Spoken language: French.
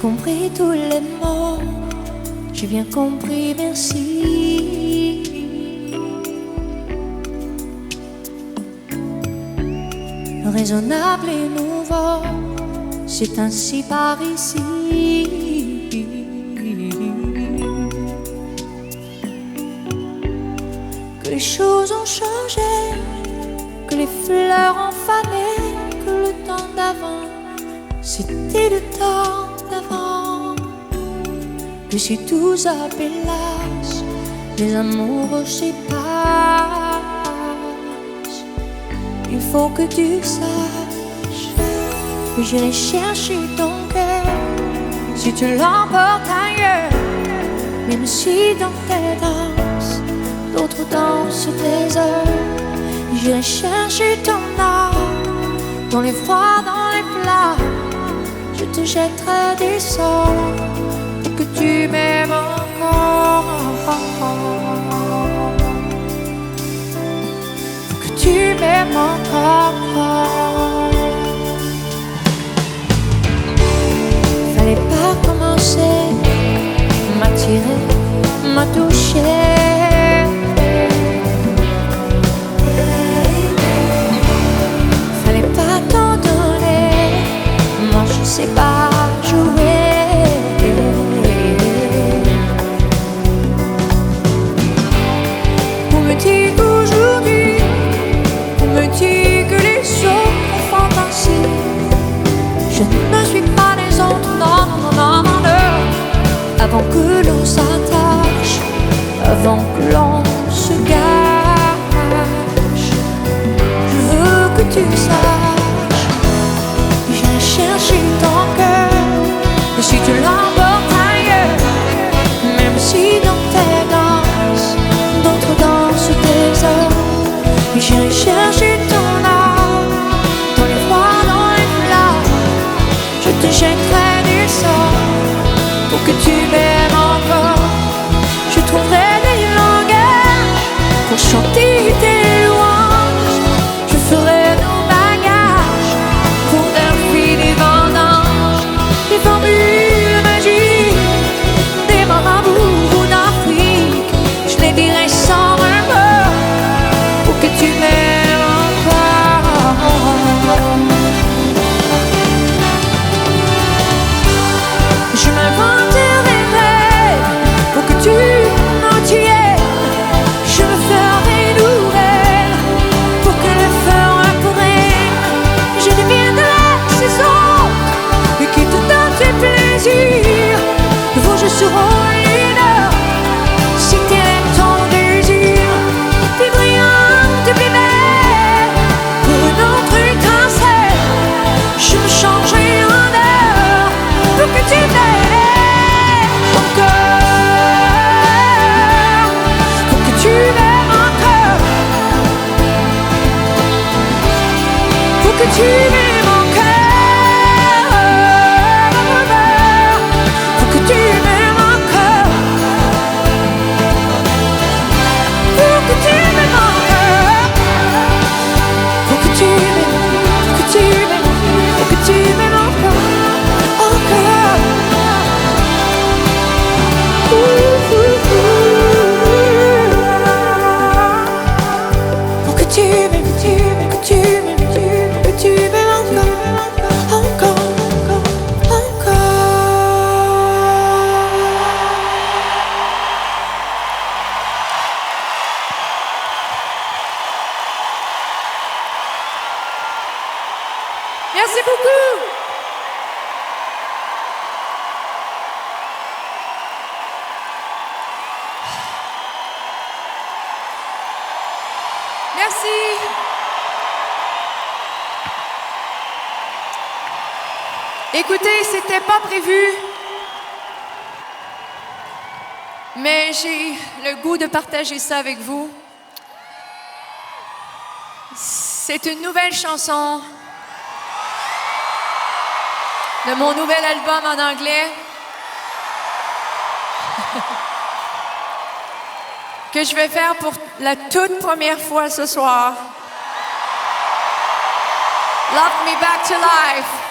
compris tous les mots, j'ai bien compris, merci. Raisonnable et nouveau, c'est ainsi par ici. Que les choses ont changé, que les fleurs ont fané, que le temps d'avant, c'était le temps d'avant. Que si tout s'appelasse, les amoureux s'épassent. Il faut que tu saches que j'irai chercher ton cœur si tu l'emportes ailleurs. Même si dans tes danses, d'autres dansent des heures. J'irai chercher ton âme dans les froids, dans les plats. Je te jetterai des sorts pour que tu m'aimes encore. Pour que tu m'aimes encore. Fallait pas commencer, m'attirer, m'a touché. Fallait pas t'en donner, moi je sais pas jouer. On me dit aujourd'hui, on me dit que les autres ont fantaisie. Je ne suis pas les autres, non, non, non, non, non. Avant que l'on s'attache, avant que l'on se gâche, je veux que tu saches, j'ai cherché ton cœur. Et si tu l'emportes ailleurs, même si dans tes danses, d'autres dansent des heures, j'irai chercher ton âme dans les froids, dans les flammes. Je te jetterai du sort pour que tu m'aimes encore. Je trouverai des langages pour chanter tes louanges. Je ferai nos bagages pour d'infinis vendanges. Des formules magiques, des marabouts d'Afrique, je les dirai sans un mot pour que tu m'aimes encore. Je m'inventerai des rêves pour que tu m'en tiennes. Je me ferai nourrir pour que le feu reprenne. Je deviendrai ces autres et qui te donnent tes plaisirs. Vos jeux seront lumineux si tel est ton désir. Plus brillante, plus belle, pour une autre étincelle. Je me changerai en heure pour que tu m'aimes encore. Pour que tu m'aimes encore. Pour que tu m'aimes encore. Pour que tu m'aimes encore. Pour que tu m'aimes encore. Pour que tu m'aimes, pour que tu m'aimes, pour que tu m'aimes encore. Encore. Pour que tu m'aimes, que tu m'aimes, que tu m'aimes encore, encore, encore. Merci beaucoup. Merci. Écoutez, c'était pas prévu, mais j'ai le goût de partager ça avec vous. C'est une nouvelle chanson de mon nouvel album en anglais que je vais faire pour la toute première fois ce soir. Love Me Back to Life.